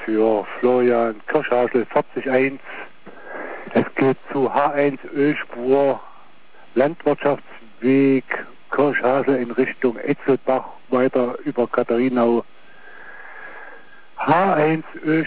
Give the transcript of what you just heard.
für Florian Kirschhasel 401. Es geht zu H1 Ölspur, Landwirtschaftsweg Kirschhasel in Richtung Etzelbach, weiter über Katharinau. H1 Ölspur.